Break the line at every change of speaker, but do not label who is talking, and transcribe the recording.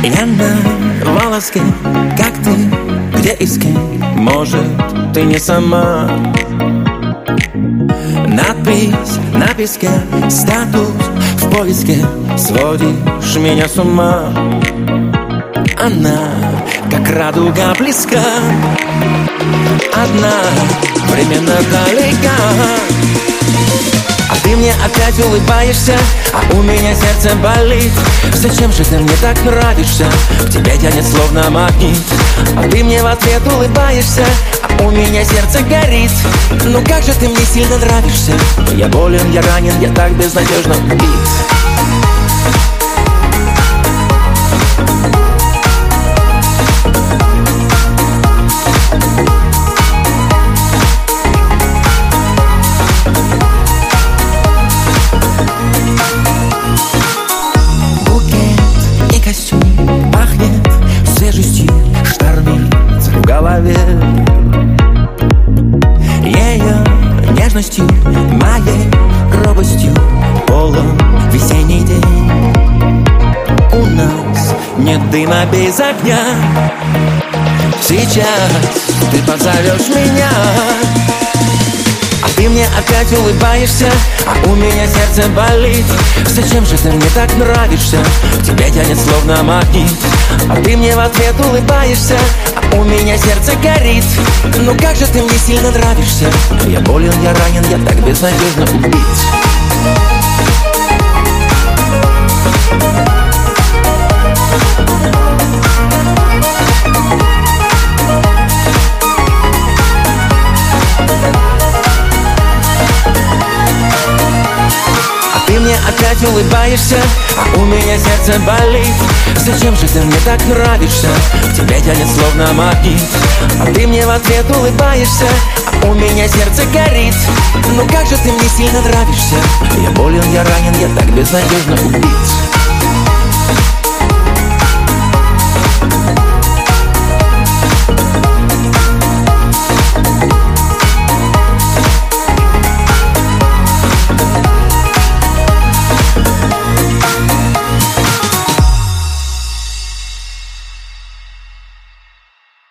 Я на волоске, как ты, где и с кем. Может, ты не сама. Надпись на песке, статус в поиске. Сводишь меня с ума. Она, как радуга, близка. Одна, временно далека. А ты мне опять улыбаешься, а у меня сердце болит. Зачем же ты мне так нравишься? К тебе тянет словно магнит. А ты мне в ответ улыбаешься, а у меня сердце горит. Ну как же ты мне сильно нравишься. Я болен, я ранен, я так безнадежно убит. Пахнет свежестью, штормит в голове. Ее нежностью, моей робостью полон весенний день. У нас нет дыма без огня. Сейчас ты позовешь меня. А ты мне опять улыбаешься, а у меня сердце болит. Зачем же ты мне так нравишься? К тебе тянет словно магнит. А ты мне в ответ улыбаешься, а у меня сердце горит. Ну как же ты мне сильно нравишься. Я болен, я ранен, я так безнадежно убит. Ты мне опять улыбаешься, а у меня сердце болит. Зачем же ты мне так нравишься? К тебе тянет словно магнит. А ты мне в ответ улыбаешься, а у меня сердце горит. Ну как же ты мне сильно нравишься. Я болен, я ранен, я так безнадежно убит.